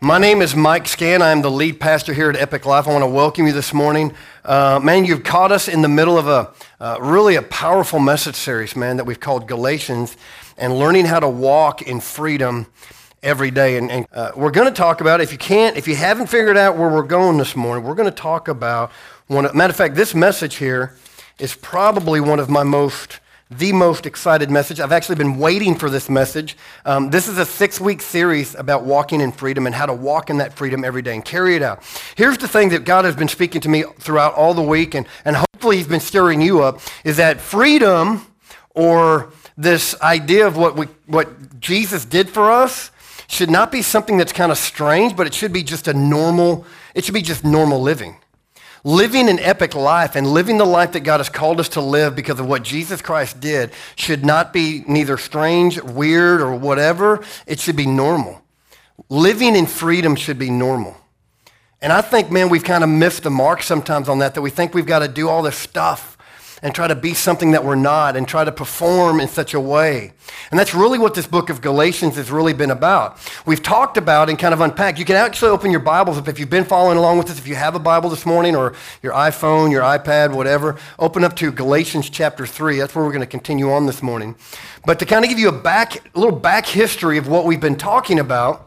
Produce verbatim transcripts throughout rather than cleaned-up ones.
My name is Mike Scan. I'm the lead pastor here at Epic Life. I want to welcome you this morning. Uh, man, you've caught us in the middle of a uh, really a powerful message series, man, that we've called Galatians and learning how to walk in freedom every day. And, and uh, we're going to talk about, if you can't, if you haven't figured out where we're going this morning, we're going to talk about one. Matter of fact, this message here is probably one of my most the most excited message. I've actually been waiting for this message. Um, this is a six-week series about walking in freedom and how to walk in that freedom every day and carry it out. Here's the thing that God has been speaking to me throughout all the week, and, and hopefully he's been stirring you up, is that freedom, or this idea of what we, what Jesus did for us, should not be something that's kind of strange, but it should be just a normal, it should be just normal living. Living an epic life and living the life that God has called us to live because of what Jesus Christ did should not be neither strange, weird, or whatever. It should be normal. Living in freedom should be normal. And I think, man, we've kind of missed the mark sometimes on that, that we think we've got to do all this stuff and try to be something that we're not and try to perform in such a way. And that's really what this book of Galatians has really been about. We've talked about and kind of unpacked. You can actually open your Bibles up if you've been following along with us. If you have a Bible this morning or your iPhone, your iPad, whatever, open up to Galatians chapter three. That's where we're going to continue on this morning. But to kind of give you a back, a little back history of what we've been talking about,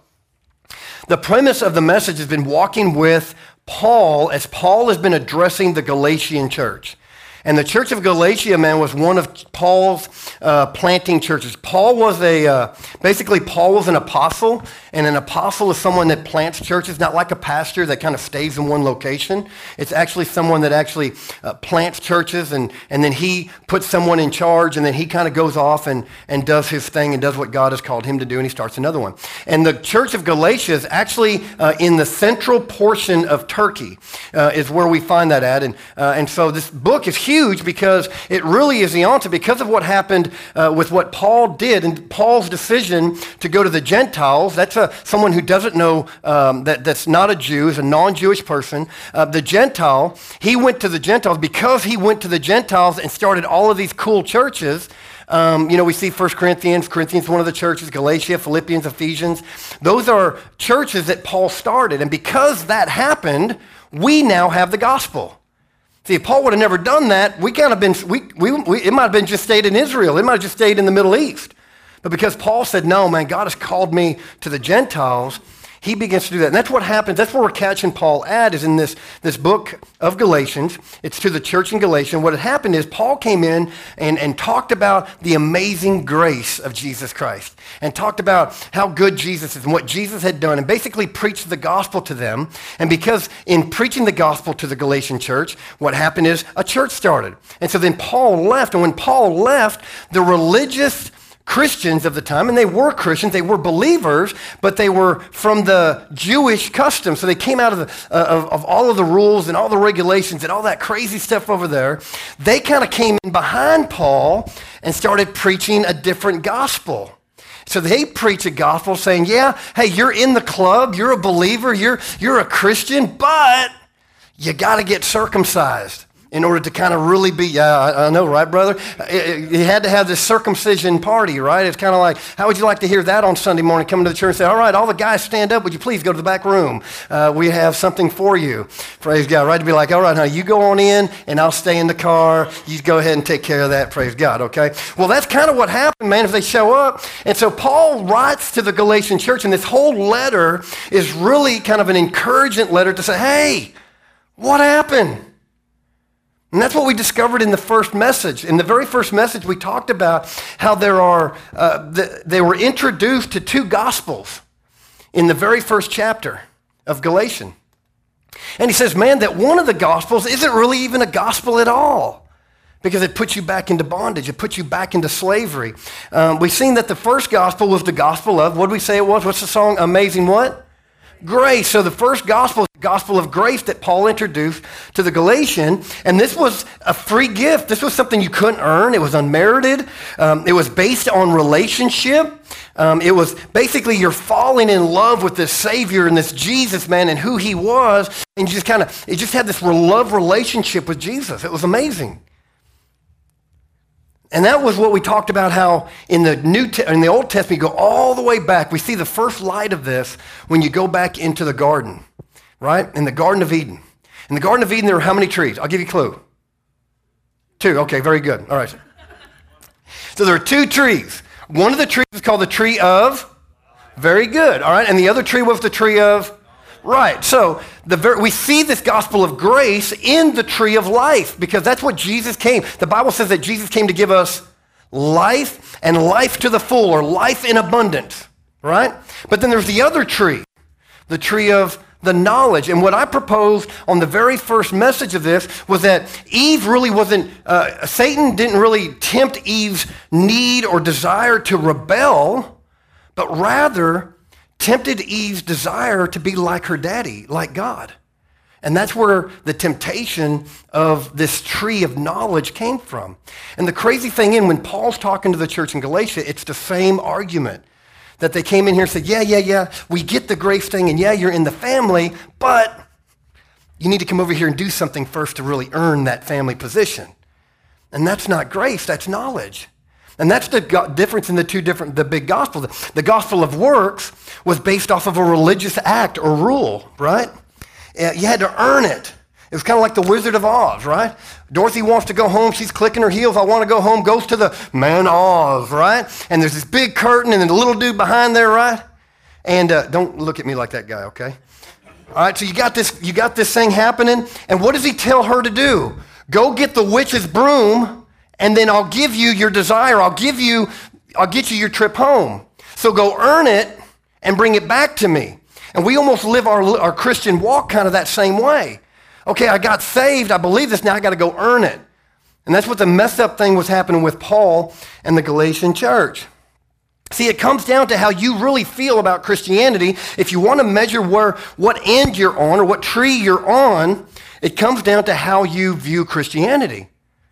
the premise of the message has been walking with Paul as Paul has been addressing the Galatian church. And the church of Galatia, man, was one of Paul's uh, planting churches. Paul was a, uh, basically Paul was an apostle, and an apostle is someone that plants churches, not like a pastor that kind of stays in one location. It's actually someone that actually uh, plants churches, and, and then he puts someone in charge, and then he kind of goes off and, and does his thing and does what God has called him to do, and he starts another one. And the church of Galatia is actually uh, in the central portion of Turkey uh, is where we find that at. And, uh, and so this book is huge. Huge because it really is the answer because of what happened uh, with what Paul did and Paul's decision to go to the Gentiles. That's a, someone who doesn't know um, that that's not a Jew, is a non-Jewish person. Uh, the Gentile, he went to the Gentiles because he went to the Gentiles and started all of these cool churches. Um, you know, we see First Corinthians, Corinthians, one of the churches, Galatia, Philippians, Ephesians. Those are churches that Paul started. And because that happened, we now have the gospel. See, if Paul would have never done that, we kind of been, we, we, we, it might have been just stayed in Israel. It might have just stayed in the Middle East. But because Paul said, no, man, God has called me to the Gentiles, he begins to do that. And that's what happens. That's where we're catching Paul at, is in this, this book of Galatians. It's to the church in Galatia. What had happened is Paul came in and, and talked about the amazing grace of Jesus Christ and talked about how good Jesus is and what Jesus had done and basically preached the gospel to them. And because in preaching the gospel to the Galatian church, what happened is a church started. And so then Paul left. And when Paul left, the religious Christians of the time, and they were Christians, they were believers, but they were from the Jewish custom. So they came out of, the, uh, of, of all of the rules and all the regulations and all that crazy stuff over there. They kind of came in behind Paul and started preaching a different gospel. So they preach a gospel saying, yeah, hey, you're in the club, you're a believer, you're, you're a Christian, but you got to get circumcised in order to kind of really be, yeah, I, I know, right, brother? You had to have this circumcision party, right? It's kind of like, how would you like to hear that on Sunday morning, coming to the church and say, all right, all the guys stand up, would you please go to the back room? Uh, we have something for you. Praise God, right? To be like, all right, honey, you go on in, and I'll stay in the car. You go ahead and take care of that, praise God, okay? Well, that's kind of what happened, man, if they show up. And so Paul writes to the Galatian church, and this whole letter is really kind of an encouraging letter to say, hey, what happened? And that's what we discovered in the first message. In the very first message, we talked about how there are, uh, the, they were introduced to two gospels in the very first chapter of Galatians. And he says, man, that one of the gospels isn't really even a gospel at all because it puts you back into bondage. It puts you back into slavery. Um, we've seen that the first gospel was the gospel of, what did we say it was? What's the song? Amazing what? Grace. So the first gospel is the gospel of grace that Paul introduced to the Galatian, and this was a free gift. This was something you couldn't earn. It was unmerited. Um, it was based on relationship. Um, it was basically you're falling in love with this Savior and this Jesus, man, and who he was, and you just kind of, it just had this love relationship with Jesus. It was amazing. And that was what we talked about, how in the New Te- in the Old Testament, you go all the way back. We see the first light of this when you go back into the garden, right? In the Garden of Eden. In the Garden of Eden, there were how many trees? I'll give you a clue. Two. Okay, very good. All right. So there are two trees. One of the trees is called the tree of, very good, all right? And the other tree was the tree of, right. So the ver- we see this gospel of grace in the tree of life because that's what Jesus came. The Bible says that Jesus came to give us life and life to the full, or life in abundance, right? But then there's the other tree, the tree of the knowledge. And what I proposed on the very first message of this was that Eve really wasn't, uh, Satan didn't really tempt Eve's need or desire to rebel, but rather tempted Eve's desire to be like her daddy, like God. And that's where the temptation of this tree of knowledge came from. And the crazy thing is, when Paul's talking to the church in Galatia, it's the same argument. That they came in here and said, yeah, yeah, yeah, we get the grace thing, and yeah, you're in the family, but you need to come over here and do something first to really earn that family position. And that's not grace, that's knowledge. And that's the go- difference in the two different, the big gospels. The gospel of works was based off of a religious act or rule, right? You had to earn it. It was kind of like the Wizard of Oz, right? Dorothy wants to go home. She's clicking her heels. I want to go home. Goes to the man Oz, right? And there's this big curtain and then the little dude behind there, right? And uh, don't look at me like that guy, okay? All right, so you got this, you got this thing happening. And what does he tell her to do? Go get the witch's broom, and then I'll give you your desire. I'll give you, I'll get you your trip home. So go earn it and bring it back to me. And we almost live our, our Christian walk kind of that same way. Okay, I got saved, I believe this, now I got to go earn it. And that's what the messed up thing was happening with Paul and the Galatian church. See, it comes down to how you really feel about Christianity. If you want to measure where, what end you're on or what tree you're on, it comes down to how you view Christianity.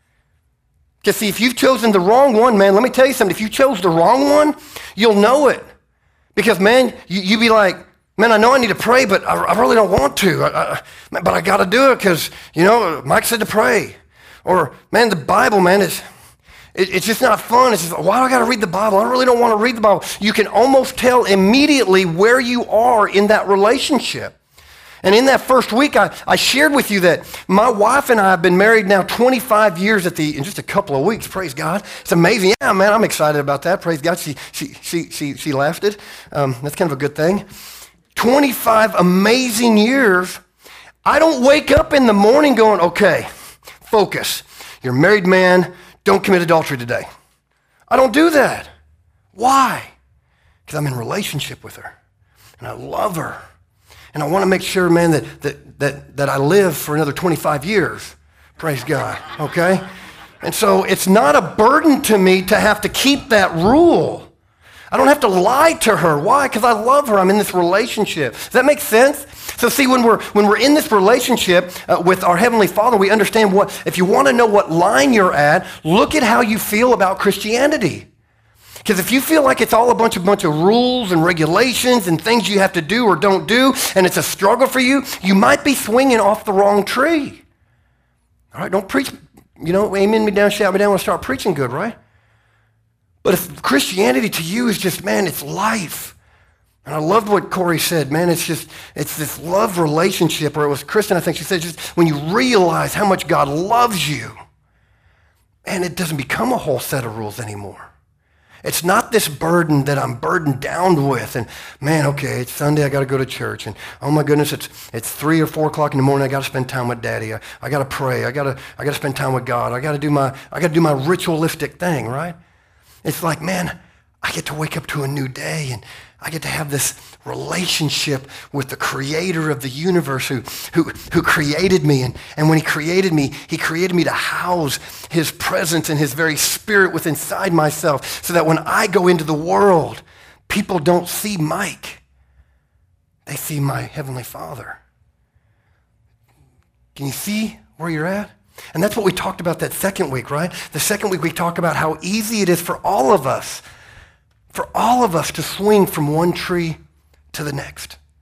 Because see, if you've chosen the wrong one, man, let me tell you something. If you chose the wrong one, you'll know it. Because, man, you, you be like, man, I know I need to pray, but I, I really don't want to. I, I, but I got to do it because, you know, Mike said to pray. Or, man, the Bible, man, is it, it's just not fun. It's just, why do I got to read the Bible? I really don't want to read the Bible. You can almost tell immediately where you are in that relationship. And in that first week, I, I shared with you that my wife and I have been married now twenty-five years at the in just a couple of weeks. Praise God. It's amazing. Yeah, man, I'm excited about that. Praise God. She she she she, she lasted. Um, that's kind of a good thing. twenty-five amazing years. I don't wake up in the morning going, okay, focus. You're a married man. Don't commit adultery today. I don't do that. Why? Because I'm in relationship with her. And I love her. And I want to make sure, man, that, that, that, that I live for another twenty-five years. Praise God, okay? And so it's not a burden to me to have to keep that rule. I don't have to lie to her. Why? Because I love her. I'm in this relationship. Does that make sense? So see, when we're when we're in this relationship uh, with our Heavenly Father, we understand what, if you want to know what line you're at, look at how you feel about Christianity. Because if you feel like it's all a bunch of bunch of rules and regulations and things you have to do or don't do, and it's a struggle for you, you might be swinging off the wrong tree. All right, don't preach, you know, amen me down, shout me down when I start preaching good, right? But if Christianity to you is just, man, it's life. And I loved what Corey said, man, it's just, it's this love relationship, or it was Kristen, I think she said, just when you realize how much God loves you, and it doesn't become a whole set of rules anymore. It's not this burden that I'm burdened down with. And man, okay, it's Sunday, I got to go to church. And oh my goodness, it's it's three or four o'clock in the morning. I got to spend time with Daddy. I, I got to pray. I got to I got to spend time with God. I got to do my I got to do my ritualistic thing, right? It's like, man, I get to wake up to a new day, and I get to have this relationship with the creator of the universe who, who, who created me. And, and when he created me, he created me to house his presence and his very spirit within inside myself so that when I go into the world, people don't see Mike. They see my Heavenly Father. Can you see where you're at? And that's what we talked about that second week, right? The second week we talked about how easy it is for all of us, for all of us to swing from one tree to the next.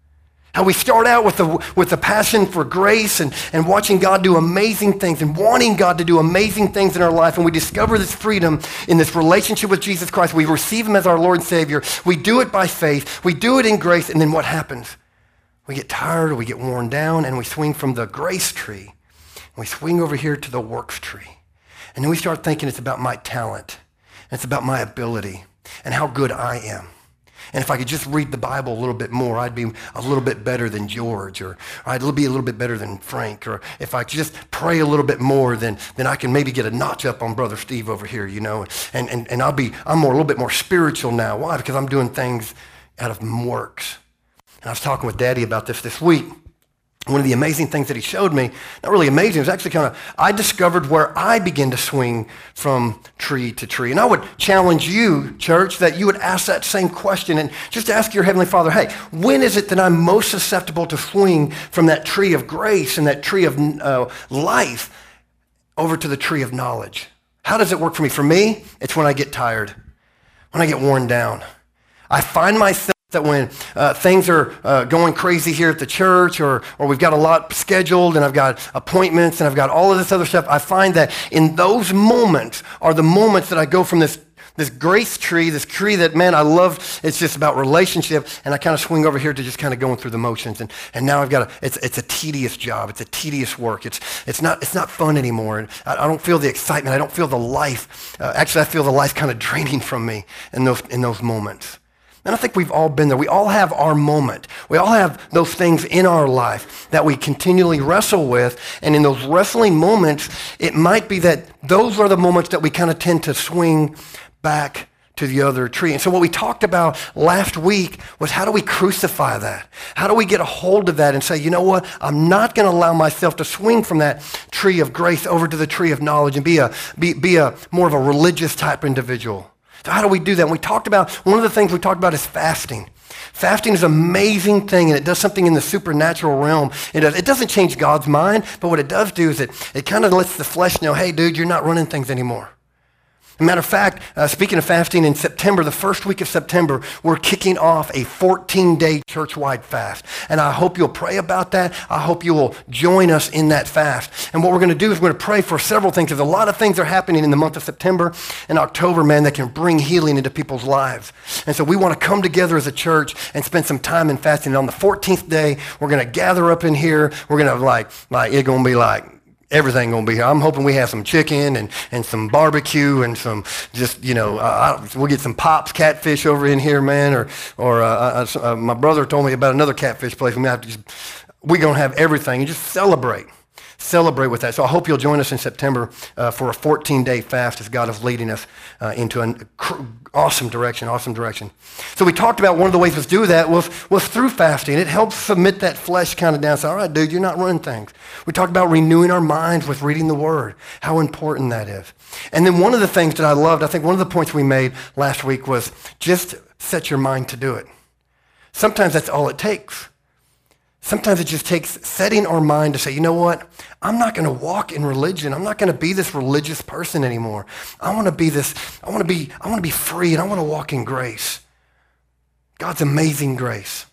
How we start out with the, with the passion for grace and, and watching God do amazing things and wanting God to do amazing things in our life. And we discover this freedom in this relationship with Jesus Christ. We receive him as our Lord and Savior. We do it by faith. We do it in grace. And then what happens? We get tired or we get worn down and we swing from the grace tree. And we swing over here to the works tree. And then we start thinking it's about my talent. And it's about my ability and how good I am. And if I could just read the Bible a little bit more, I'd be a little bit better than George, or I'd be a little bit better than Frank, or if I could just pray a little bit more, then, then I can maybe get a notch up on Brother Steve over here, you know, and, and, and I'll be, I'm more, a little bit more spiritual now. Why? Because I'm doing things out of works. And I was talking with Daddy about this this week. One of the amazing things that he showed me, not really amazing, it was actually kind of, I discovered where I began to swing from tree to tree. And I would challenge you, church, that you would ask that same question and just ask your Heavenly Father, hey, when is it that I'm most susceptible to swing from that tree of grace and that tree of uh, life over to the tree of knowledge? How does it work for me? For me, it's when I get tired, when I get worn down. I find myself that when uh, things are uh, going crazy here at the church, or or we've got a lot scheduled and I've got appointments and I've got all of this other stuff, I find that in those moments are the moments that I go from this this grace tree, this tree that, man, I love, it's just about relationship, and I kind of swing over here to just kind of going through the motions. And, and now I've got a, it's it's a tedious job. It's a tedious work. It's it's not it's not fun anymore. I, I don't feel the excitement. I don't feel the life. Uh, actually, I feel the life kind of draining from me in those in those moments. And I think we've all been there. We all have our moment. We all have those things in our life that we continually wrestle with. And in those wrestling moments, it might be that those are the moments that we kind of tend to swing back to the other tree. And so what we talked about last week was, how do we crucify that? How do we get a hold of that and say, you know what? I'm not going to allow myself to swing from that tree of grace over to the tree of knowledge and be a be, be a more of a religious type individual. So how do we do that? And we talked about, one of the things we talked about is fasting. Fasting is an amazing thing, and it does something in the supernatural realm. It, does, it doesn't change God's mind, but what it does do is it, it kind of lets the flesh know, hey, dude, you're not running things anymore. As a matter of fact, uh, speaking of fasting, in September, the first week of September, we're kicking off a fourteen-day church-wide fast. And I hope you'll pray about that. I hope you will join us in that fast. And what we're going to do is we're going to pray for several things. There's a lot of things that are happening in the month of September and October, man, that can bring healing into people's lives. And so we want to come together as a church and spend some time in fasting. And on the fourteenth day, we're going to gather up in here. We're going to, like, like it's going to be like, everything gonna be here. I'm hoping we have some chicken and, and some barbecue and some just, you know, uh, we'll get some Pops catfish over in here, man. Or or uh, uh, uh, my brother told me about another catfish place. We have to just, we're gonna have everything and just celebrate. Celebrate with that. So I hope you'll join us in September uh, for a fourteen-day fast as God is leading us uh, into an cr- awesome direction, awesome direction. So we talked about one of the ways to do that was, was through fasting. It helps submit that flesh kind of down. Say, all right, dude, you're not running things. We talked about renewing our minds with reading the Word, how important that is. And then one of the things that I loved, I think one of the points we made last week was just set your mind to do it. Sometimes that's all it takes. Sometimes it just takes setting our mind to say, you know what? I'm not going to walk in religion. I'm not going to be this religious person anymore. I want to be this, I want to be, I want to be free, and I want to walk in grace. God's amazing grace.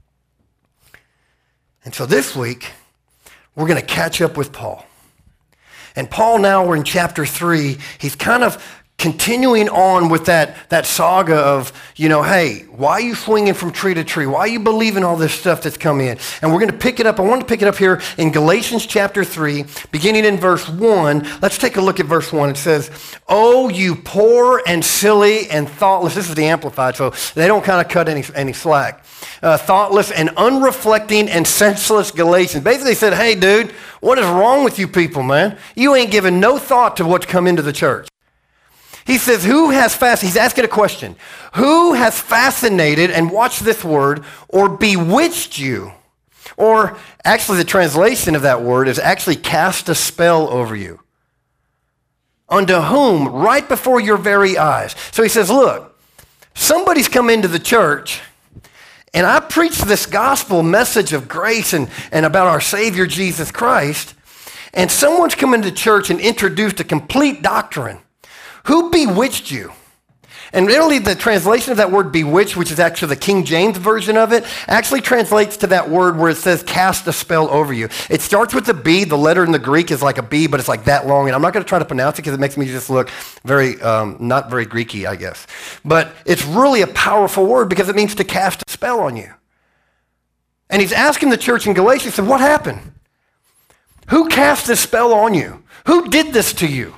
And so this week, we're going to catch up with Paul. And Paul, now we're in chapter three. He's kind of continuing on with that, that saga of, you know, hey, why are you swinging from tree to tree? Why are you believing all this stuff that's coming in? And we're going to pick it up. I want to pick it up here in Galatians chapter three, beginning in verse one. Let's take a look at verse one. It says, oh, you poor and silly and thoughtless. This is the Amplified, so they don't kind of cut any, any slack. Uh, thoughtless and unreflecting and senseless Galatians. Basically he said, hey, dude, what is wrong with you people, man? You ain't giving no thought to what's come into the church. He says, who has fascinated, he's asking a question, who has fascinated, and watch this word, or bewitched you? Or actually the translation of that word is actually cast a spell over you. Unto whom? Right before your very eyes. So he says, look, somebody's come into the church, and I preach this gospel message of grace and, and about our Savior Jesus Christ, and someone's come into church and introduced a complete doctrine. Who bewitched you? And really, the translation of that word bewitched, which is actually the King James version of it, actually translates to that word where it says cast a spell over you. It starts with a B. The letter in the Greek is like a B, but it's like that long. And I'm not going to try to pronounce it because it makes me just look very, um, not very Greeky, I guess. But it's really a powerful word because it means to cast a spell on you. And he's asking the church in Galatia, he said, what happened? Who cast this spell on you? Who did this to you?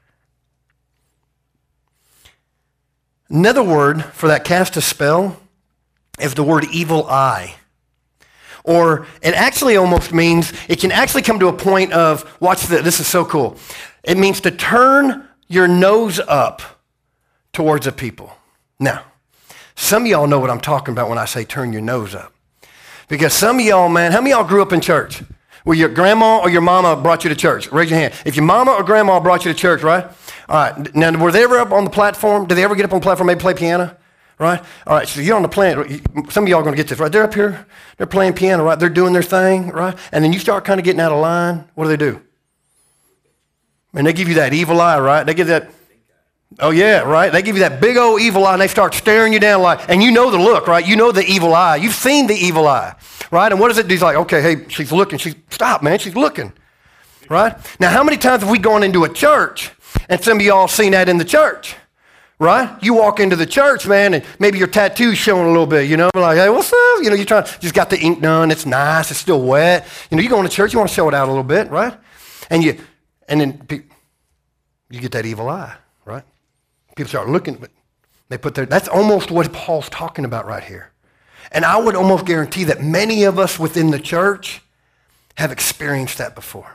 Another word for that cast a spell is the word evil eye. Or it actually almost means, it can actually come to a point of, watch this, this is so cool. It means to turn your nose up towards a people. Now, some of y'all know what I'm talking about when I say turn your nose up. Because some of y'all, man, how many of y'all grew up in church? Well, your grandma or your mama brought you to church? Raise your hand. If your mama or grandma brought you to church, right? All right. Now, were they ever up on the platform? Did they ever get up on the platform, maybe play piano? Right? All right. So you're on the planet. Some of y'all are going to get this, right? They're up here. They're playing piano, right? They're doing their thing, right? And then you start kind of getting out of line. What do they do? And they give you that evil eye, right? They give that, oh yeah, right? They give you that big old evil eye and they start staring you down like, and you know the look, right? You know the evil eye. You've seen the evil eye, right? And what does it do? He's like, okay, hey, she's looking. She's, stop, man. She's looking, right? Now, how many times have we gone into a church and some of y'all seen that in the church, right? You walk into the church, man, and maybe your tattoo's showing a little bit, you know, like, hey, what's up? You know, you're trying, just got the ink done. It's nice. It's still wet. You know, you go into church, you want to show it out a little bit, right? And you, and then you get that evil eye, right? People start looking, but they put their, that's almost what Paul's talking about right here. And I would almost guarantee that many of us within the church have experienced that before.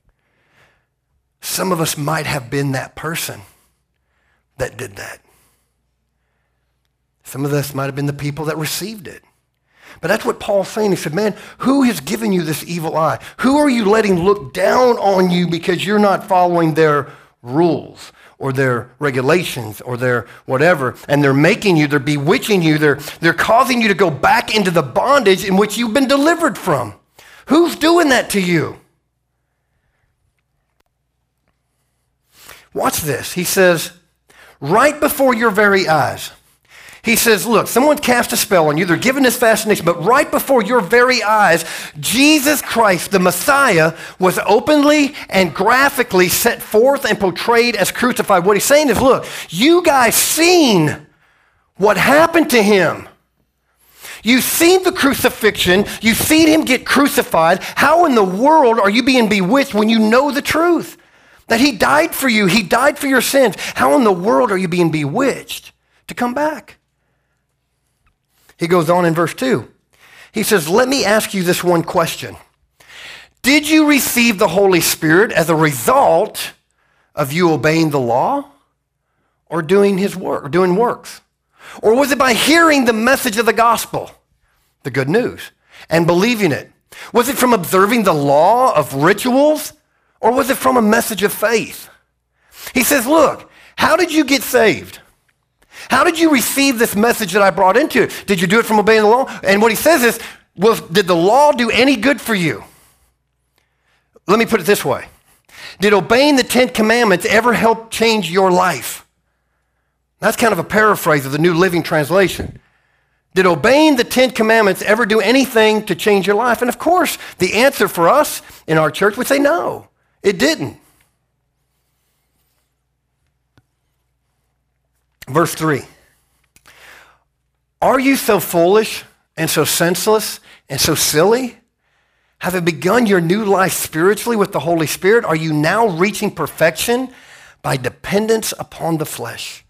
Some of us might have been that person that did that. Some of us might have been the people that received it. But that's what Paul's saying. He said, man, who has given you this evil eye? Who are you letting look down on you because you're not following their rules or their regulations or their whatever, and they're making you, they're bewitching you, they're, they're causing you to go back into the bondage in which you've been delivered from? Who's doing that to you? Watch this. He says, right before your very eyes. He says, look, someone cast a spell on you. They're given this fascination, but right before your very eyes, Jesus Christ, the Messiah, was openly and graphically set forth and portrayed as crucified. What he's saying is, look, you guys seen what happened to him. You've seen the crucifixion. You've seen him get crucified. How in the world are you being bewitched when you know the truth? That he died for you. He died for your sins. How in the world are you being bewitched to come back? He goes on in verse two. He says, let me ask you this one question. Did you receive the Holy Spirit as a result of you obeying the law or doing his work, or doing works? Or was it by hearing the message of the gospel, the good news, and believing it? Was it from observing the law of rituals, or was it from a message of faith? He says, look, how did you get saved? How did you receive this message that I brought into it? Did you do it from obeying the law? And what he says is, well, did the law do any good for you? Let me put it this way. Did obeying the Ten Commandments ever help change your life? That's kind of a paraphrase of the New Living Translation. Did obeying the Ten Commandments ever do anything to change your life? And of course, the answer for us in our church would say no, it didn't. Verse three. Are you so foolish and so senseless and so silly? Having begun your new life spiritually with the Holy Spirit, are you now reaching perfection by dependence upon the flesh?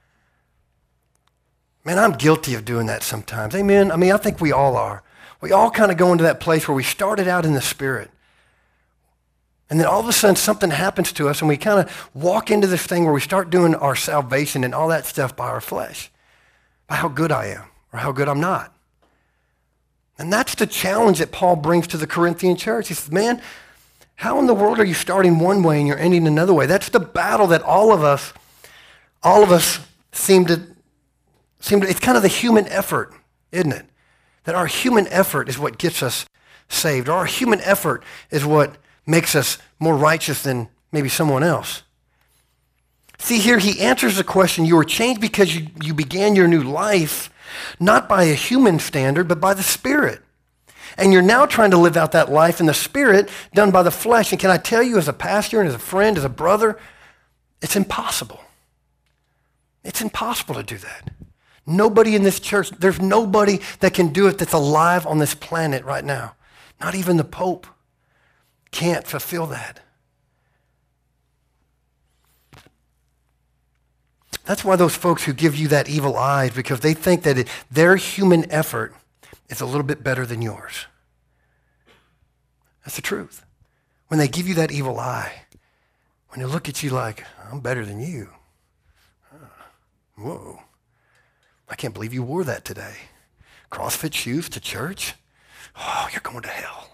Man, I'm guilty of doing that sometimes. Amen? I mean, I think we all are. We all kind of go into that place where we started out in the Spirit. And then all of a sudden something happens to us and we kind of walk into this thing where we start doing our salvation and all that stuff by our flesh, by how good I am or how good I'm not. And that's the challenge that Paul brings to the Corinthian church. He says, man, how in the world are you starting one way and you're ending another way? That's the battle that all of us, all of us seem to, seem to, it's kind of the human effort, isn't it? That our human effort is what gets us saved. Our human effort is what makes us more righteous than maybe someone else. See here, he answers the question, you were changed because you, you began your new life, not by a human standard, but by the Spirit. And you're now trying to live out that life in the Spirit done by the flesh. And can I tell you, as a pastor and as a friend, as a brother, it's impossible. It's impossible to do that. Nobody in this church, there's nobody that can do it that's alive on this planet right now. Not even the Pope can't fulfill that. That's why those folks who give you that evil eye, because they think that it, their human effort is a little bit better than yours. That's the truth. When they give you that evil eye, when they look at you like, I'm better than you. Whoa. I can't believe you wore that today. CrossFit shoes to church? Oh, you're going to hell.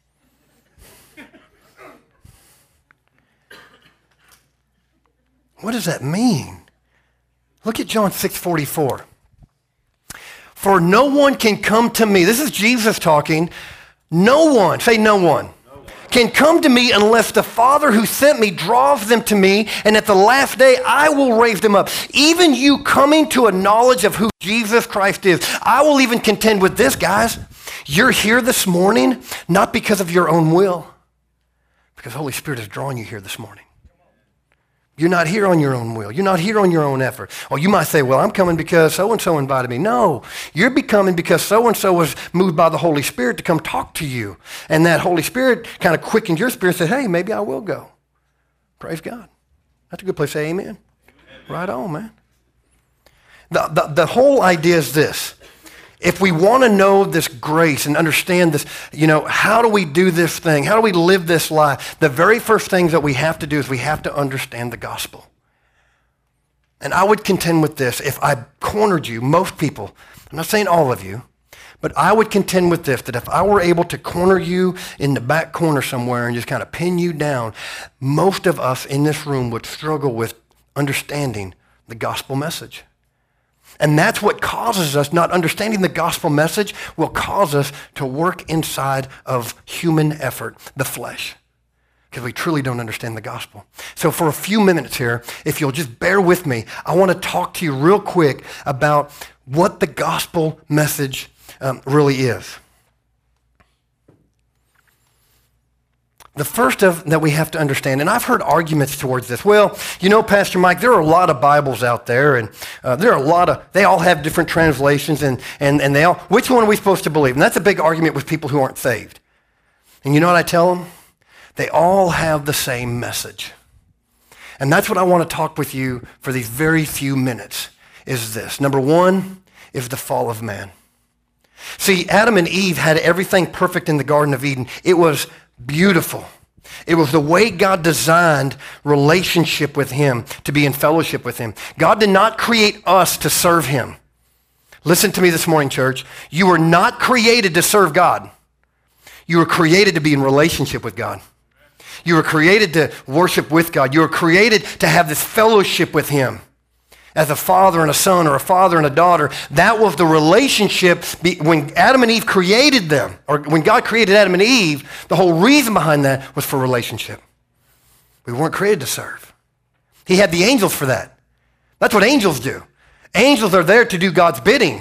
What does that mean? Look at John six forty-four. For no one can come to me. This is Jesus talking. No one, say no one, no one, can come to me unless the Father who sent me draws them to me, and at the last day I will raise them up. Even you coming to a knowledge of who Jesus Christ is. I will even contend with this, guys. You're here this morning not because of your own will, because the Holy Spirit is drawing you here this morning. You're not here on your own will. You're not here on your own effort. Or you might say, well, I'm coming because so-and-so invited me. No, you're becoming because so-and-so was moved by the Holy Spirit to come talk to you. And that Holy Spirit kind of quickened your spirit and said, hey, maybe I will go. Praise God. That's a good place to say amen. Amen. Right on, man. The, the, the whole idea is this. If we want to know this grace and understand this, you know, how do we do this thing? How do we live this life? The very first things that we have to do is we have to understand the gospel. And I would contend with this. If I cornered you, most people, I'm not saying all of you, but I would contend with this, that if I were able to corner you in the back corner somewhere and just kind of pin you down, most of us in this room would struggle with understanding the gospel message. And that's what causes us, not understanding the gospel message will cause us to work inside of human effort, the flesh, because we truly don't understand the gospel. So for a few minutes here, if you'll just bear with me, I want to talk to you real quick about what the gospel message um, really is. The first of that we have to understand, and I've heard arguments towards this. Well, you know, Pastor Mike, there are a lot of Bibles out there, and uh, there are a lot of, they all have different translations, and, and, and they all, which one are we supposed to believe? And that's a big argument with people who aren't saved. And you know what I tell them? They all have the same message. And that's what I want to talk with you for these very few minutes, is this. Number one is the fall of man. See, Adam and Eve had everything perfect in the Garden of Eden. It was beautiful. It was the way God designed relationship with him, to be in fellowship with him. God did not create us to serve him. Listen to me this morning, church. You were not created to serve God. You were created to be in relationship with God. You were created to worship with God. You were created to have this fellowship with him. As a father and a son, or a father and a daughter, that was the relationship. When Adam and Eve created them, or when God created Adam and Eve, the whole reason behind that was for relationship. We weren't created to serve. He had the angels for that. That's what angels do. Angels are there to do God's bidding,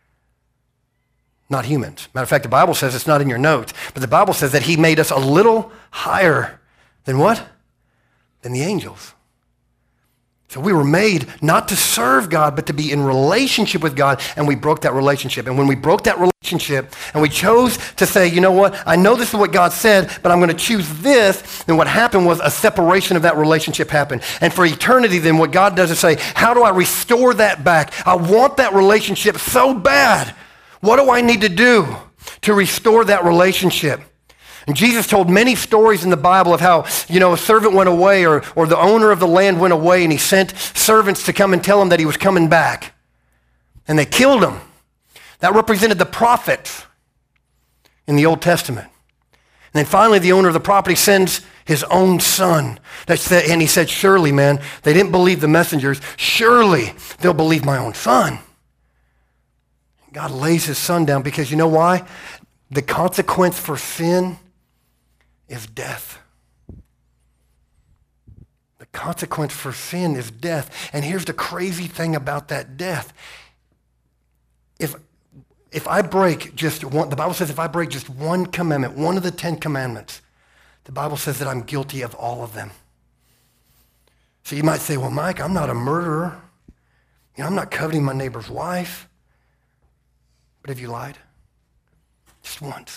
not humans. Matter of fact, the Bible says, it's not in your notes, but the Bible says that he made us a little higher than what? Than the angels. So we were made not to serve God, but to be in relationship with God, and we broke that relationship. And when we broke that relationship, and we chose to say, you know what, I know this is what God said, but I'm going to choose this, then what happened was a separation of that relationship happened. And for eternity, then what God does is say, how do I restore that back? I want that relationship so bad. What do I need to do to restore that relationship? And Jesus told many stories in the Bible of how, you know, a servant went away, or, or the owner of the land went away, and he sent servants to come and tell him that he was coming back. And they killed him. That represented the prophets in the Old Testament. And then finally, the owner of the property sends his own son. And he said, surely, man, they didn't believe the messengers. Surely they'll believe my own son. God lays his son down because you know why? The consequence for sin is death. The consequence for sin is death. And here's the crazy thing about that death. If, if I break just one, the Bible says if I break just one commandment, one of the Ten Commandments, the Bible says that I'm guilty of all of them. So you might say, well, Mike, I'm not a murderer. You know, I'm not coveting my neighbor's wife. But have you lied? Just once.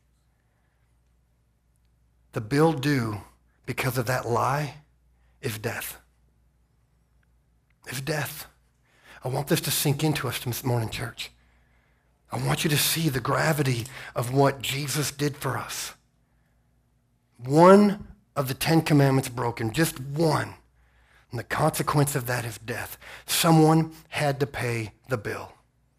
The bill due because of that lie is death. Is death. I want this to sink into us this morning, church. I want you to see the gravity of what Jesus did for us. One of the Ten Commandments broken, just one. And the consequence of that is death. Someone had to pay the bill.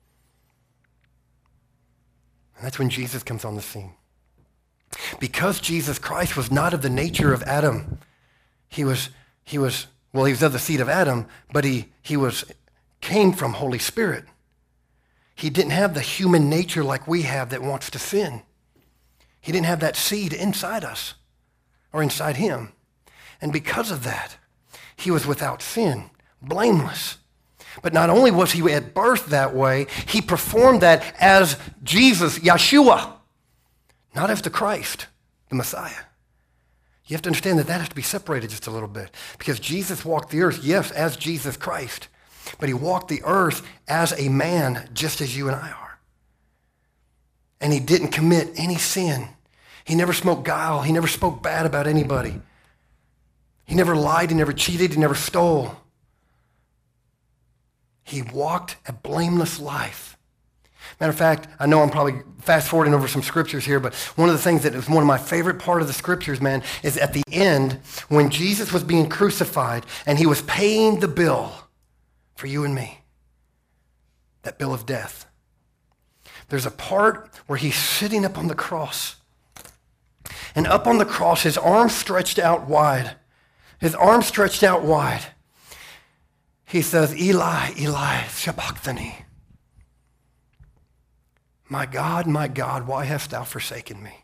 And that's when Jesus comes on the scene. Because Jesus Christ was not of the nature of Adam, he was, he was, well, he was of the seed of Adam, but he, he was, came from Holy Spirit. He didn't have the human nature like we have that wants to sin. He didn't have that seed inside us or inside him. And because of that, he was without sin, blameless. But not only was he at birth that way, he performed that as Jesus, Yeshua, not as the Christ, the Messiah. You have to understand that that has to be separated just a little bit. Because Jesus walked the earth, yes, as Jesus Christ, but he walked the earth as a man, just as you and I are. And he didn't commit any sin. He never smoked guile. He never spoke bad about anybody. He never lied. He never cheated. He never stole. He walked a blameless life. Matter of fact, I know I'm probably fast forwarding over some scriptures here, but one of the things that is one of my favorite part of the scriptures, man, is at the end when Jesus was being crucified and he was paying the bill for you and me, that bill of death. There's a part where he's sitting up on the cross. And up on the cross, his arms stretched out wide. His arms stretched out wide. He says, Eli, Eli, sabachthani. My God, my God, why hast thou forsaken me?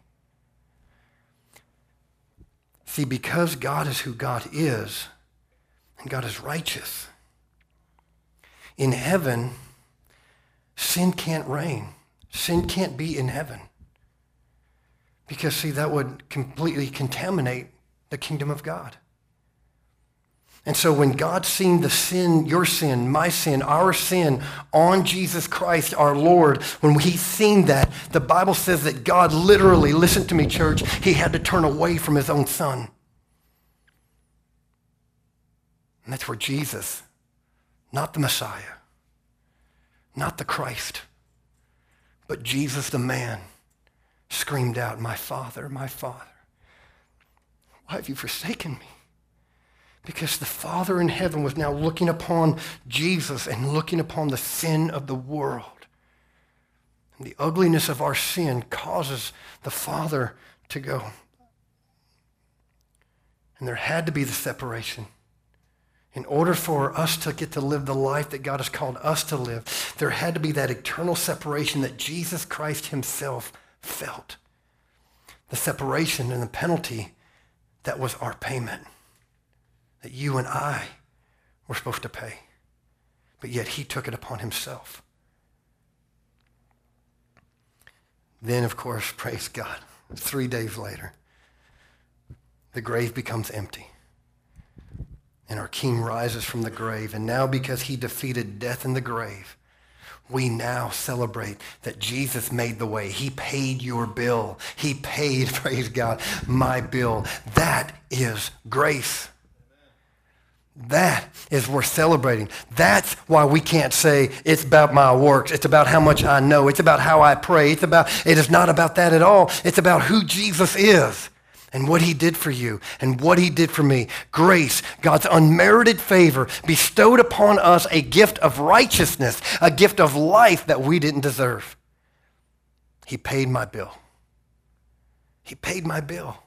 See, because God is who God is, and God is righteous, in heaven, sin can't reign. Sin can't be in heaven. Because, see, that would completely contaminate the kingdom of God. And so when God seen the sin, your sin, my sin, our sin on Jesus Christ, our Lord, when he seen that, the Bible says that God literally, listen to me, church, he had to turn away from his own son. And that's where Jesus, not the Messiah, not the Christ, but Jesus the man, screamed out, my Father, my Father, why have you forsaken me? Because the Father in heaven was now looking upon Jesus and looking upon the sin of the world. And the ugliness of our sin causes the Father to go. And there had to be the separation. In order for us to get to live the life that God has called us to live, there had to be that eternal separation that Jesus Christ himself felt. The separation and the penalty that was our payment, that you and I were supposed to pay. But yet he took it upon himself. Then, of course, praise God, three days later, the grave becomes empty. And our King rises from the grave. And now because he defeated death in the grave, we now celebrate that Jesus made the way. He paid your bill. He paid, praise God, my bill. That is grace. That is worth celebrating. That's why we can't say it's about my works. It's about how much I know. It's about how I pray. It's about, it is not about that at all. It's about who Jesus is and what he did for you and what he did for me. Grace, God's unmerited favor, bestowed upon us a gift of righteousness, a gift of life that we didn't deserve. He paid my bill. He paid my bill.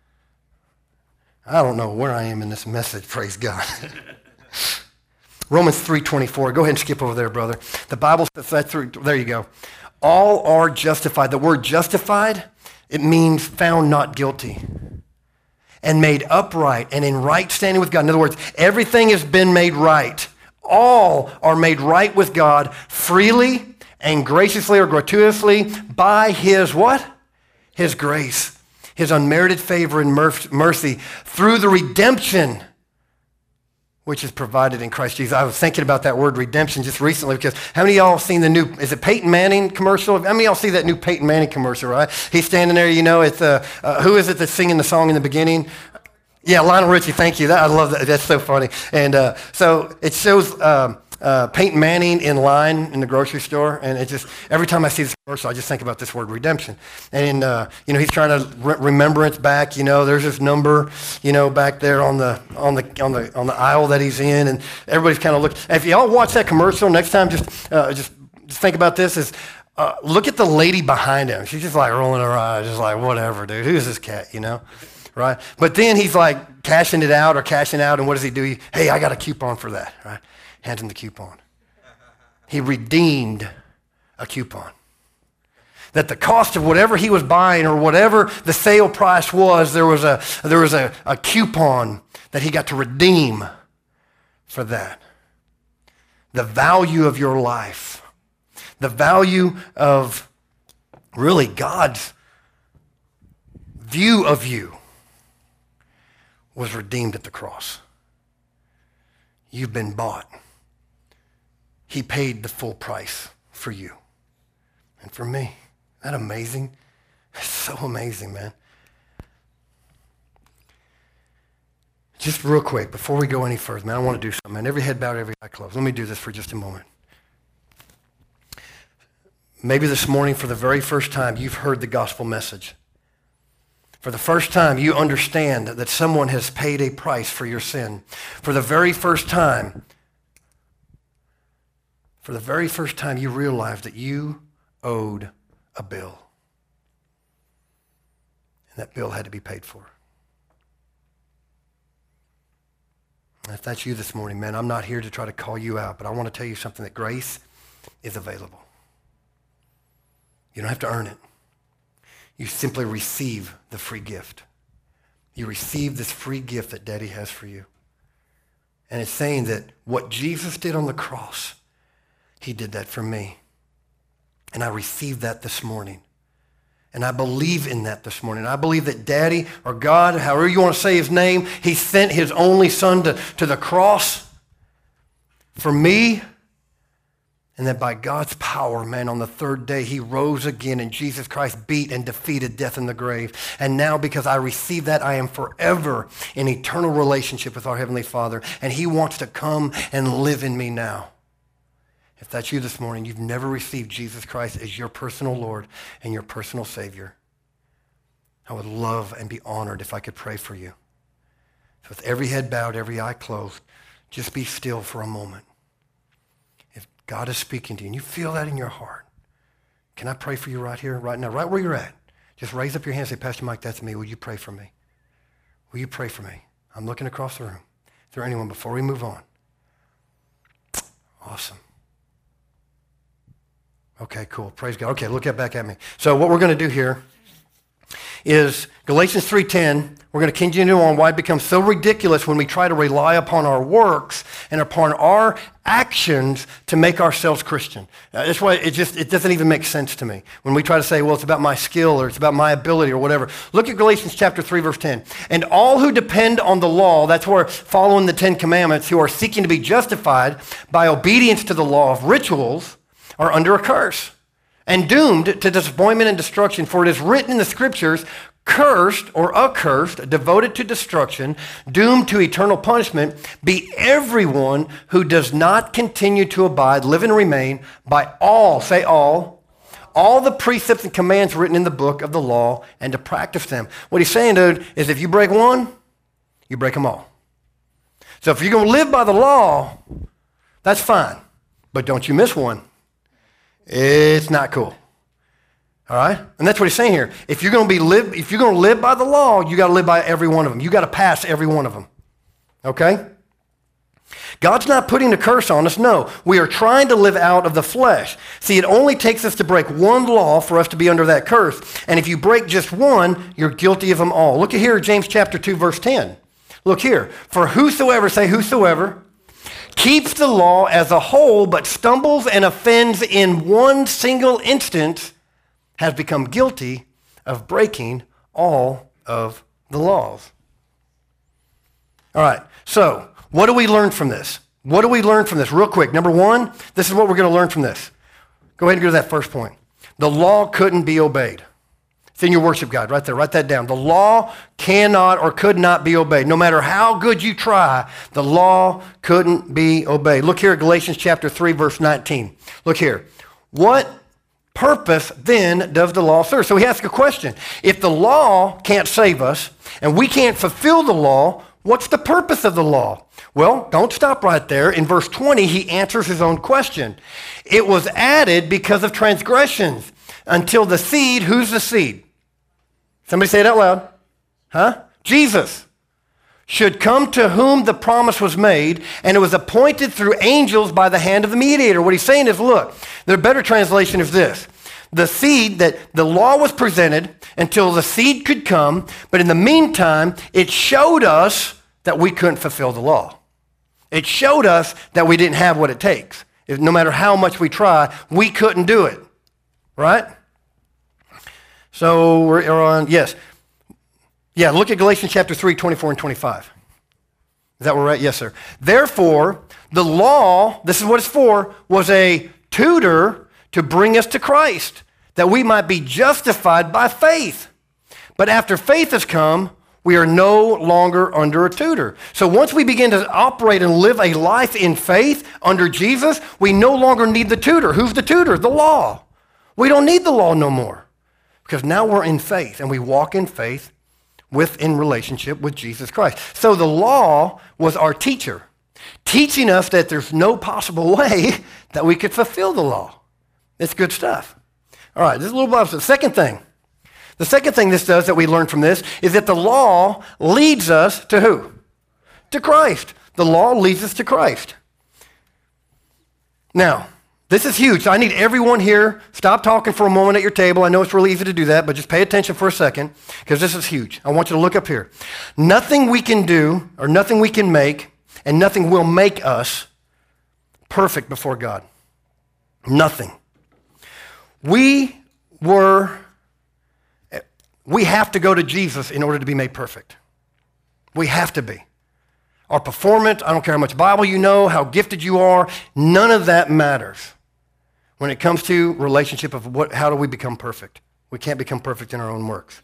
I don't know where I am in this message, praise God. Romans three twenty-four. Go ahead and skip over there, brother. The Bible says that through, there you go. All are justified. The word justified, it means found not guilty. and made upright and in right standing with God. In other words, everything has been made right. All are made right with God freely and graciously or gratuitously by his what? His grace, his unmerited favor and mercy through the redemption which is provided in Christ Jesus. I was thinking about that word redemption just recently because how many of y'all have seen the new, is it Peyton Manning commercial? How many of y'all see that new Peyton Manning commercial, right? He's standing there, you know, it's, uh, uh, who is it that's singing the song in the beginning? Yeah, Lionel Richie, thank you. That, I love that. That's so funny. And uh, so it shows um, uh, Peyton Manning in line in the grocery store, and it just, every time I see this commercial, I just think about this word redemption. And, uh, you know, he's trying to re- remembrance back, you know, there's this number, you know, back there on the on the, on the, on the aisle that he's in, and everybody's kind of looking. If y'all watch that commercial, next time just, uh, just, just think about this is, uh, look at the lady behind him. She's just like rolling her eyes, just like, whatever, dude, who's this cat, you know? Right? But then he's like cashing it out or cashing out, and what does he do? He, hey, I got a coupon for that, right? Hands him the coupon. He redeemed a coupon. That the cost of whatever he was buying or whatever the sale price was, there was a there was a, a coupon that he got to redeem for that. The value of your life, the value of really God's view of you was redeemed at the cross. You've been bought. He paid the full price for you and for me. Isn't that amazing? It's so amazing, man. Just real quick, before we go any further, man, I want to do something, man. Every head bowed, every eye closed. Let me do this for just a moment. Maybe this morning, for the very first time, you've heard the gospel message. For the first time, you understand that someone has paid a price for your sin. For the very first time, for the very first time, you realize that you owed a bill. And that bill had to be paid for. And if that's you this morning, man, I'm not here to try to call you out, but I want to tell you something, that grace is available. You don't have to earn it. You simply receive the free gift. You receive this free gift that Daddy has for you. And it's saying that what Jesus did on the cross, he did that for me. And I received that this morning. And I believe in that this morning. I believe that Daddy or God, however you want to say his name, he sent his only son to, to the cross for me. And that by God's power, man, on the third day, he rose again, and Jesus Christ beat and defeated death in the grave. And now, because I received that, I am forever in eternal relationship with our Heavenly Father, and he wants to come and live in me now. If that's you this morning, you've never received Jesus Christ as your personal Lord and your personal Savior, I would love and be honored if I could pray for you. So with every head bowed, every eye closed, just be still for a moment. God is speaking to you, and you feel that in your heart. Can I pray for you right here, right now, right where you're at? Just raise up your hand and say, Pastor Mike, that's me. Will you pray for me? Will you pray for me? I'm looking across the room. Is there anyone before we move on? Awesome. Okay, cool. Praise God. Okay, look back at me. So what we're going to do here is Galatians three ten. We're going to continue on why it becomes so ridiculous when we try to rely upon our works and upon our actions to make ourselves Christian. Uh, that's why it just it doesn't even make sense to me when we try to say, well, it's about my skill or it's about my ability or whatever. Look at Galatians chapter three, verse ten. And all who depend on the law, that's where following the Ten Commandments, who are seeking to be justified by obedience to the law of rituals, are under a curse and doomed to disappointment and destruction. For it is written in the scriptures, cursed or accursed, devoted to destruction, doomed to eternal punishment, be everyone who does not continue to abide, live and remain by all, say all, all the precepts and commands written in the book of the law and to practice them. What he's saying, dude, is if you break one, you break them all. So if you're going to live by the law, that's fine. But don't you miss one. It's not cool. All right? And that's what he's saying here. If you're going to be live, if you're going to live by the law, you got to live by every one of them. You got to pass every one of them. Okay? God's not putting a curse on us. No, we are trying to live out of the flesh. See, it only takes us to break one law for us to be under that curse. And if you break just one, you're guilty of them all. Look at here, James chapter two, verse ten. Look here. For whosoever, say whosoever, keeps the law as a whole, but stumbles and offends in one single instance, has become guilty of breaking all of the laws. All right, so what do we learn from this? What do we learn from this? Real quick. Number one, this is what we're going to learn from this. Go ahead and go to that first point. The law couldn't be obeyed. It's in your worship guide right there. Write that down. The law cannot or could not be obeyed. No matter how good you try, the law couldn't be obeyed. Look here at Galatians chapter three, verse nineteen. Look here. What purpose then does the law serve? So he asks a question. If the law can't save us and we can't fulfill the law, what's the purpose of the law? Well, don't stop right there. In verse twenty, he answers his own question. It was added because of transgressions until the seed, who's the seed? Somebody say it out loud. Huh? Jesus should come to whom the promise was made, and it was appointed through angels by the hand of the mediator. What he's saying is, look, the better translation is this. The seed that the law was presented until the seed could come, but in the meantime, it showed us that we couldn't fulfill the law. It showed us that we didn't have what it takes. If, no matter how much we try, we couldn't do it, right? So we're on, yes. Yeah, look at Galatians chapter three, twenty-four and twenty-five. Is that where we're at? Yes, sir. Therefore, the law, this is what it's for, was a tutor to bring us to Christ, that we might be justified by faith. But after faith has come, we are no longer under a tutor. So once we begin to operate and live a life in faith under Jesus, we no longer need the tutor. Who's the tutor? The law. We don't need the law no more because now we're in faith and we walk in faith with in relationship with Jesus Christ. So the law was our teacher, teaching us that there's no possible way that we could fulfill the law. It's good stuff. All right, this is a little bit. The second thing, the second thing this does that we learn from this is that the law leads us to who? To Christ. The law leads us to Christ. Now, this is huge. So I need everyone here, stop talking for a moment at your table. I know it's really easy to do that, but just pay attention for a second because this is huge. I want you to look up here. Nothing we can do or nothing we can make and nothing will make us perfect before God. Nothing. We were, we have to go to Jesus in order to be made perfect. We have to be. Our performance, I don't care how much Bible you know, how gifted you are, none of that matters when it comes to relationship of what, how do we become perfect. We can't become perfect in our own works.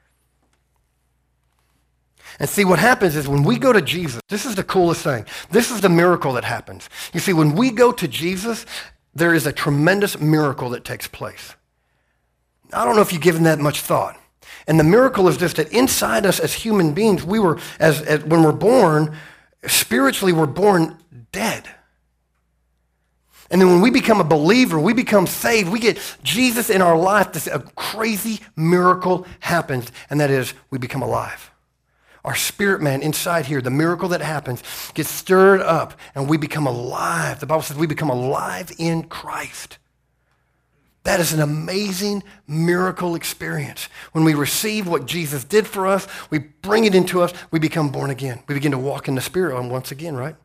And see, what happens is when we go to Jesus, this is the coolest thing. This is the miracle that happens. You see, when we go to Jesus, there is a tremendous miracle that takes place. I don't know if you've given that much thought. And the miracle is this, that inside us as human beings, we were, as, as when we're born, spiritually we're born dead. And then when we become a believer, we become saved, we get Jesus in our life, this a crazy miracle happens, and that is we become alive. Our spirit man inside here, the miracle that happens, gets stirred up, and we become alive. The Bible says we become alive in Christ. That is an amazing miracle experience. When we receive what Jesus did for us, we bring it into us, we become born again. We begin to walk in the Spirit once again, right?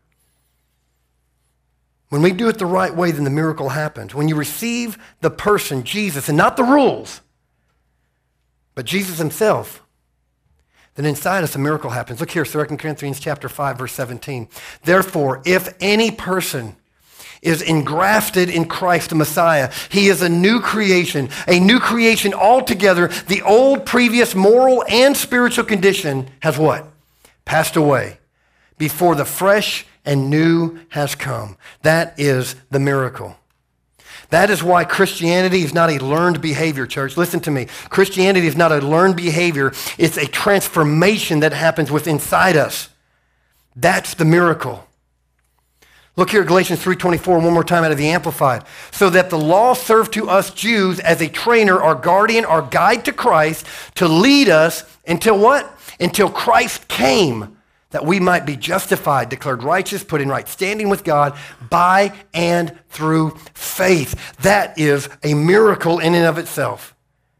When we do it the right way, then the miracle happens. When you receive the person, Jesus, and not the rules, but Jesus himself, then inside us a miracle happens. Look here, Second Corinthians chapter five, verse seventeen. Therefore, if any person is engrafted in Christ the Messiah, he is a new creation, a new creation altogether. The old, previous moral and spiritual condition has what? Passed away before the fresh and new has come. That is the miracle. That is why Christianity is not a learned behavior, church. Listen to me. Christianity is not a learned behavior. It's a transformation that happens within inside us. That's the miracle. Look here at Galatians three twenty-four one more time out of the Amplified. So that the law served to us Jews as a trainer, our guardian, our guide to Christ, to lead us until what? Until Christ came. that we might be justified, declared righteous, put in right standing with God by and through faith. That is a miracle in and of itself.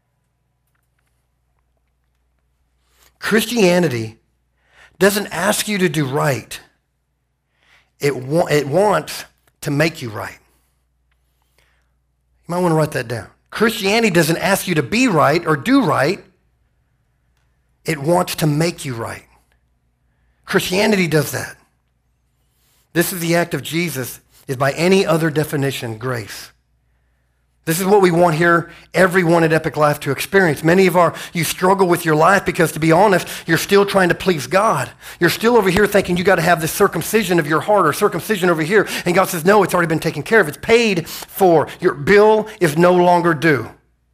Christianity doesn't ask you to do right. It, wa- it wants to make you right. You might want to write that down. Christianity doesn't ask you to be right or do right. It wants to make you right. Christianity does that. This is the act of Jesus, is by any other definition, grace. This is what we want here, everyone at Epic Life to experience. Many of our, you struggle with your life because, to be honest, you're still trying to please God. You're still over here thinking you got to have this circumcision of your heart or circumcision over here. And God says, no, it's already been taken care of. It's paid for. Your bill is no longer due.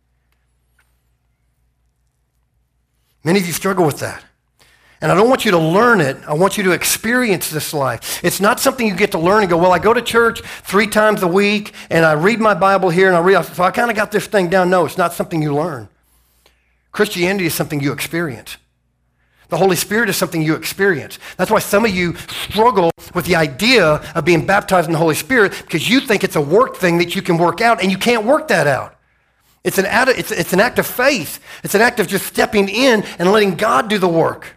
Many of you struggle with that. And I don't want you to learn it. I want you to experience this life. It's not something you get to learn and go, well, I go to church three times a week and I read my Bible here and I read, so I kind of got this thing down. No, it's not something you learn. Christianity is something you experience. The Holy Spirit is something you experience. That's why some of you struggle with the idea of being baptized in the Holy Spirit, because you think it's a work thing that you can work out, and you can't work that out. It's an act of, it's, it's an act of faith. It's an act of just stepping in and letting God do the work.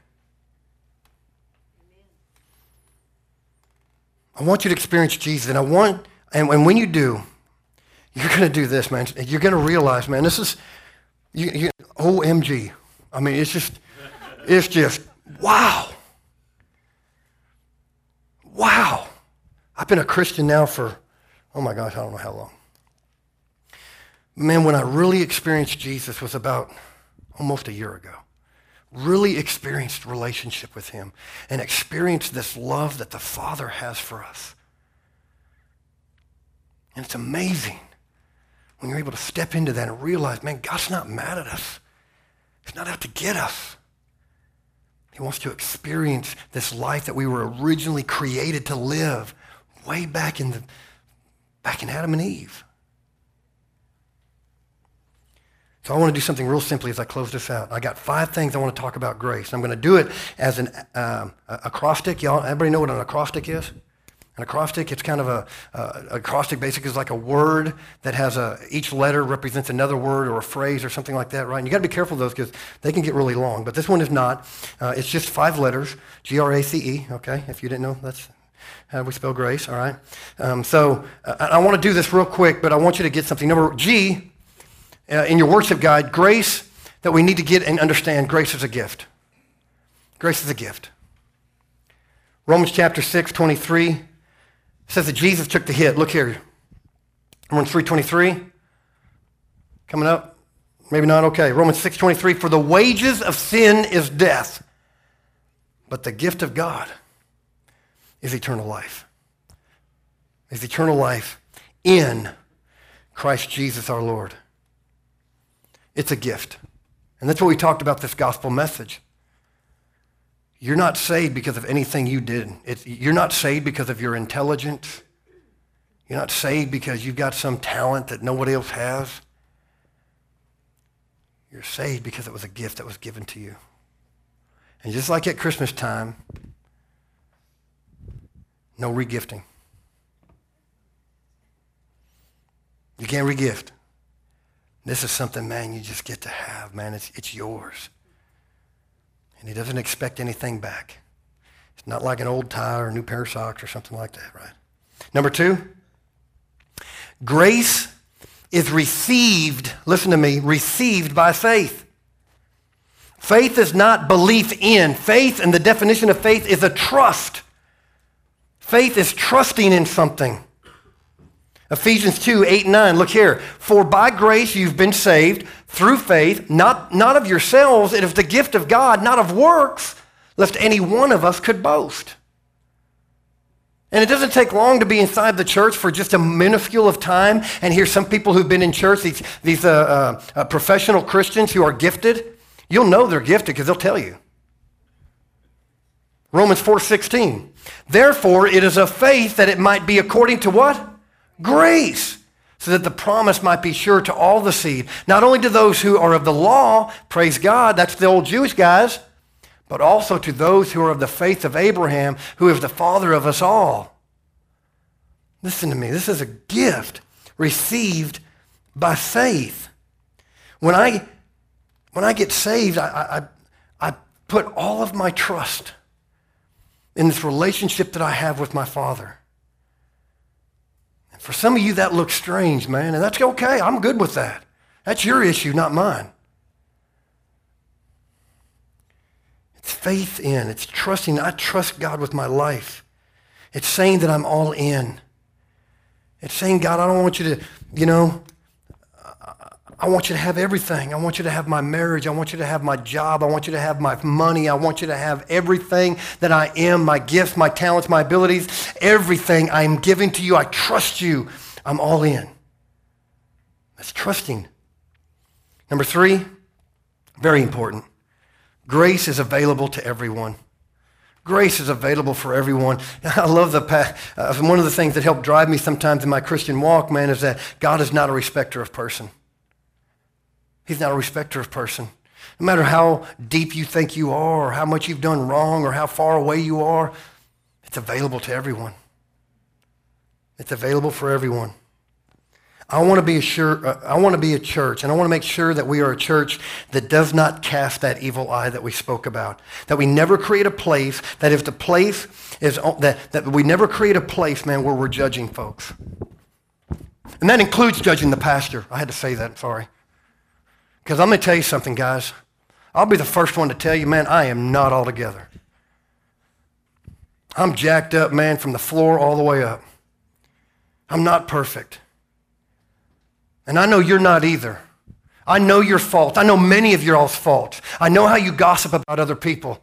I want you to experience Jesus, and I want, and, and when you do, you're going to do this, man. You're going to realize, man, this is, you, you, O M G. I mean, it's just, it's just, wow. Wow. I've been a Christian now for, oh my gosh, I don't know how long. Man, when I really experienced Jesus was about almost a year ago. Really experienced relationship with him and experienced this love that the Father has for us. And it's amazing when you're able to step into that and realize, man, God's not mad at us. He's not out to get us. He wants to experience this life that we were originally created to live way back in the back in Adam and Eve. So I want to do something real simply as I close this out. I got five things I want to talk about grace. I'm going to do it as an um, acrostic. Y'all, everybody know what an acrostic is? An acrostic, it's kind of a, uh, acrostic basically is like a word that has a, each letter represents another word or a phrase or something like that, right? And you got to be careful of those because they can get really long. But this one is not. Uh, it's just five letters, G R A C E, okay? If you didn't know, that's how we spell grace, all right? Um, so uh, I want to do this real quick, but I want you to get something. Number G, Uh, in your worship guide, grace that we need to get and understand, grace is a gift. Grace is a gift. Romans chapter six, twenty-three says that Jesus took the hit. Look here. Romans three, twenty-three. Coming up? Maybe not? Okay. Romans six, twenty-three. For the wages of sin is death, but the gift of God is eternal life. Is eternal life in Christ Jesus our Lord. It's a gift. And that's what we talked about this gospel message. You're not saved because of anything you did. It's, you're not saved because of your intelligence. You're not saved because you've got some talent that nobody else has. You're saved because it was a gift that was given to you. And just like at Christmas time, no regifting. You can't regift. This is something, man, you just get to have, man. It's, it's yours. And he doesn't expect anything back. It's not like an old tie or a new pair of socks or something like that, right? Number two, grace is received, listen to me, received by faith. Faith is not belief in. Faith, and the definition of faith is a trust. Faith is trusting in something. Ephesians two, eight and nine, look here. For by grace you've been saved through faith, not, not of yourselves. It is the gift of God, not of works, lest any one of us could boast. And it doesn't take long to be inside the church for just a minuscule of time and hear some people who've been in church, these, these uh, uh, uh, professional Christians who are gifted. You'll know they're gifted because they'll tell you. Romans four, sixteen. Therefore it is of faith that it might be according to what? Grace, so that the promise might be sure to all the seed, not only to those who are of the law, praise God, that's the old Jewish guys, but also to those who are of the faith of Abraham, who is the father of us all. Listen to me. This is a gift received by faith. When I, when I get saved, I, I, I put all of my trust in this relationship that I have with my Father. And for some of you, that looks strange, man, and that's okay. I'm good with that. That's your issue, not mine. It's faith in. It's trusting. I trust God with my life. It's saying that I'm all in. It's saying, God, I don't want you to, you know, I want you to have everything. I want you to have my marriage. I want you to have my job. I want you to have my money. I want you to have everything that I am, my gifts, my talents, my abilities, everything I am giving to you. I trust you. I'm all in. That's trusting. Number three, very important. Grace is available to everyone. Grace is available for everyone. I love the, uh, one of the things that help drive me sometimes in my Christian walk, man, is that God is not a respecter of person. He's not a respecter of person. No matter how deep you think you are, or how much you've done wrong, or how far away you are, it's available to everyone. It's available for everyone. I want to be a sure, uh, I want to be a church, and I want to make sure that we are a church that does not cast that evil eye that we spoke about. That we never create a place, that if the place is, that, that we never create a place, man, where we're judging folks. And that includes judging the pastor. I had to say that, sorry. Because I'm going to tell you something, guys. I'll be the first one to tell you, man, I am not all together. I'm jacked up, man, from the floor all the way up. I'm not perfect. And I know you're not either. I know your fault. I know many of your all's faults. I know how you gossip about other people.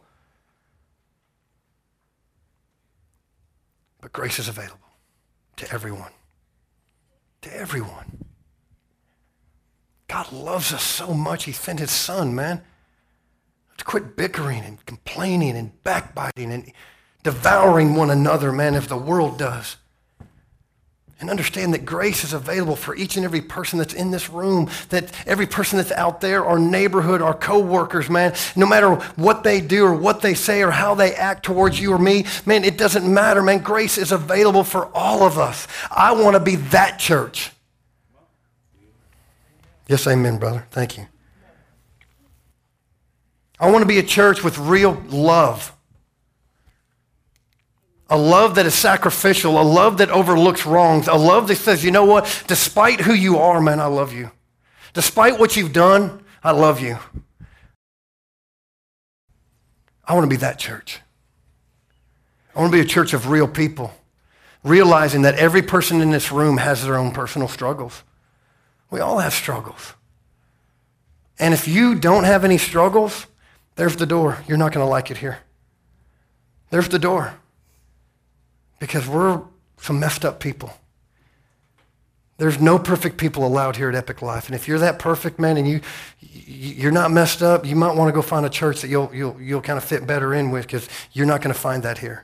But grace is available to everyone. To everyone. God loves us so much, he sent his son, man. To quit bickering and complaining and backbiting and devouring one another, man, as the world does. And understand that grace is available for each and every person that's in this room, that every person that's out there, our neighborhood, our co-workers, man, no matter what they do or what they say or how they act towards you or me, man, it doesn't matter, man. Grace is available for all of us. I want to be that church. Yes, amen, brother. Thank you. I want to be a church with real love. A love that is sacrificial, a love that overlooks wrongs, a love that says, you know what, despite who you are, man, I love you. Despite what you've done, I love you. I want to be that church. I want to be a church of real people, realizing that every person in this room has their own personal struggles. We all have struggles. And if you don't have any struggles, there's the door. You're not going to like it here. There's the door. Because we're some messed up people. There's no perfect people allowed here at Epic Life. And if you're that perfect, man, and you, you're not messed up, you might want to go find a church that you'll, you'll, you'll kind of fit better in with, because you're not going to find that here.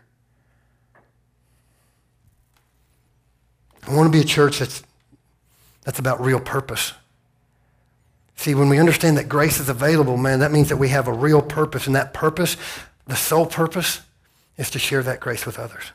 I want to be a church that's That's about real purpose. See, when we understand that grace is available, man, that means that we have a real purpose. And that purpose, the sole purpose, is to share that grace with others.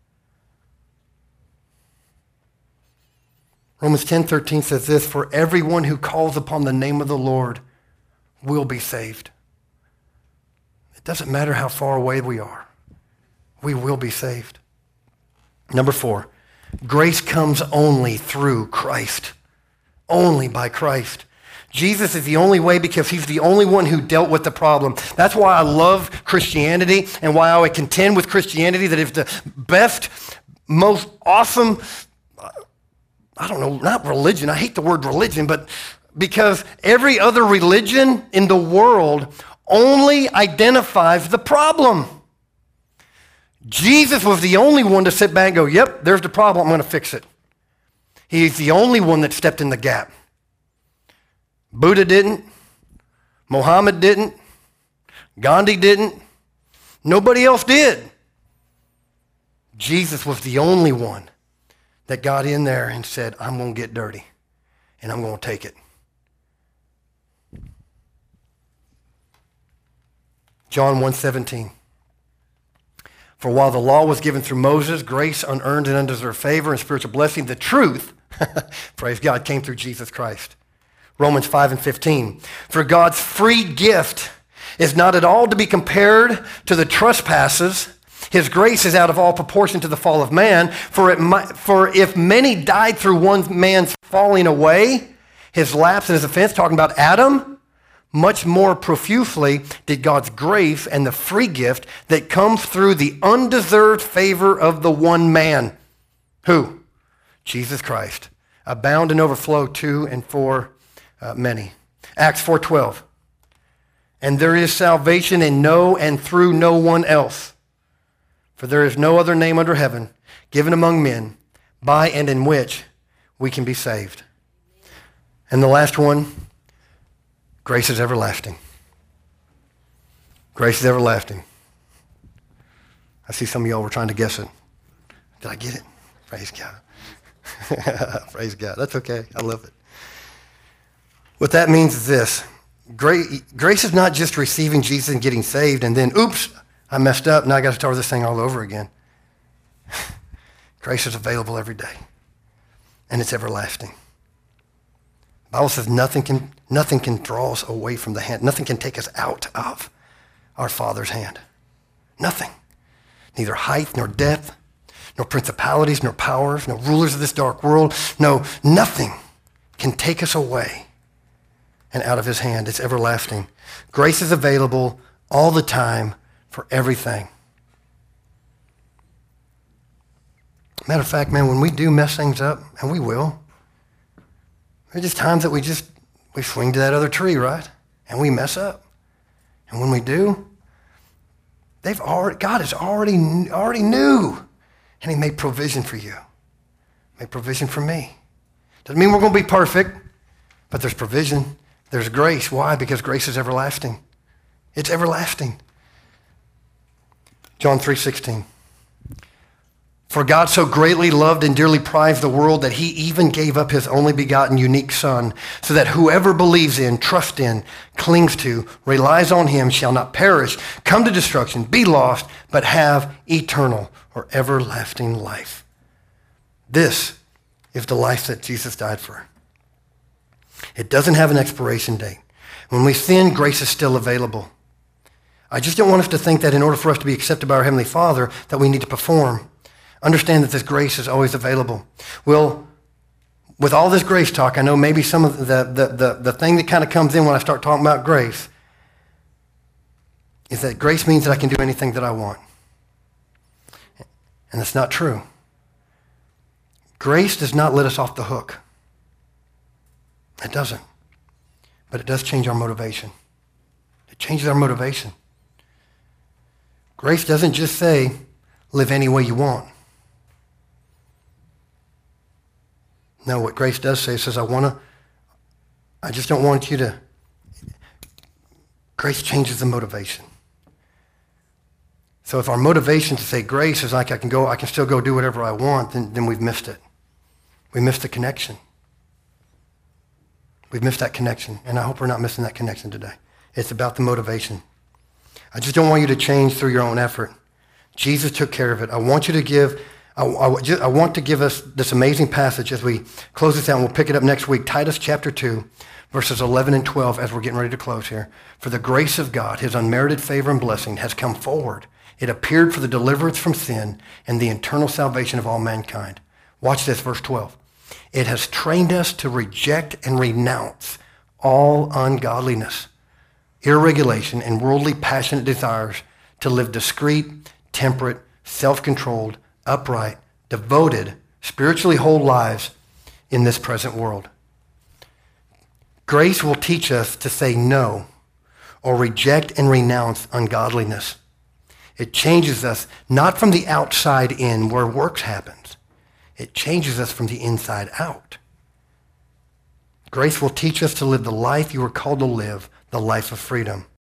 Romans ten thirteen says this, for everyone who calls upon the name of the Lord will be saved. It doesn't matter how far away we are. We will be saved. Number four, grace comes only through Christ. Only by Christ. Jesus is the only way because he's the only one who dealt with the problem. That's why I love Christianity and why I would contend with Christianity that is the best, most awesome, I don't know, not religion. I hate the word religion, but because every other religion in the world only identifies the problem. Jesus was the only one to sit back and go, yep, there's the problem, I'm going to fix it. He's the only one that stepped in the gap. Buddha didn't. Muhammad didn't. Gandhi didn't. Nobody else did. Jesus was the only one that got in there and said, I'm going to get dirty, and I'm going to take it. John one seventeen. For while the law was given through Moses, grace, unearned and undeserved favor, and spiritual blessing, the truth, praise God, came through Jesus Christ. Romans five and fifteen. For God's free gift is not at all to be compared to the trespasses. His grace is out of all proportion to the fall of man. For, it might, for if many died through one man's falling away, his lapse and his offense, talking about Adam, much more profusely did God's grace and the free gift that comes through the undeserved favor of the one man. Who? Jesus Christ. Abound and overflow to and for uh, many. Acts four twelve. And there is salvation in no and through no one else. For there is no other name under heaven given among men by and in which we can be saved. And the last one, grace is everlasting. Grace is everlasting. I see some of y'all were trying to guess it. Did I get it? Praise God. Praise God. That's okay. I love it. What that means is this. Grace is not just receiving Jesus and getting saved and then, oops, I messed up. Now I got to start this thing all over again. Grace is available every day. And it's everlasting. The Bible says nothing can, nothing can draw us away from the hand. Nothing can take us out of our Father's hand. Nothing. Neither height nor depth, nor principalities, nor powers, no rulers of this dark world. No, nothing can take us away and out of his hand. It's everlasting. Grace is available all the time for everything. Matter of fact, man, when we do mess things up, and we will, there are just times that we just, we swing to that other tree, right? And we mess up. And when we do, they've already, God has already, already knew. And he made provision for you. Made provision for me. Doesn't mean we're going to be perfect, but there's provision. There's grace. Why? Because grace is everlasting. It's everlasting. John three sixteen. For God so greatly loved and dearly prized the world that he even gave up his only begotten unique son, so that whoever believes in, trusts in, clings to, relies on him shall not perish, come to destruction, be lost, but have eternal or everlasting life. This is the life that Jesus died for. It doesn't have an expiration date. When we sin, grace is still available. I just don't want us to think that in order for us to be accepted by our Heavenly Father, that we need to perform. Understand that this grace is always available. Well, with all this grace talk, I know maybe some of the, the, the, the thing that kind of comes in when I start talking about grace is that grace means that I can do anything that I want. And that's not true. Grace does not let us off the hook. It doesn't. But it does change our motivation. It changes our motivation. Grace doesn't just say, live any way you want. No, what grace does say, it says, I want to, I just don't want you to, grace changes the motivation. So if our motivation to say grace is like I can go, I can still go do whatever I want, then, then we've missed it. We missed the connection. We've missed that connection, and I hope we're not missing that connection today. It's about the motivation. I just don't want you to change through your own effort. Jesus took care of it. I want you to give, I, I, just, I want to give us this amazing passage as we close this out, and we'll pick it up next week. Titus chapter two, verses eleven and twelve, as we're getting ready to close here. For the grace of God, his unmerited favor and blessing, has come forward. It appeared for the deliverance from sin and the eternal salvation of all mankind. Watch this, verse twelve. It has trained us to reject and renounce all ungodliness, irregulation, and worldly passionate desires, to live discreet, temperate, self-controlled, upright, devoted, spiritually whole lives in this present world. Grace will teach us to say no or reject and renounce ungodliness. It changes us not from the outside in where works happens. It changes us from the inside out. Grace will teach us to live the life you were called to live, the life of freedom.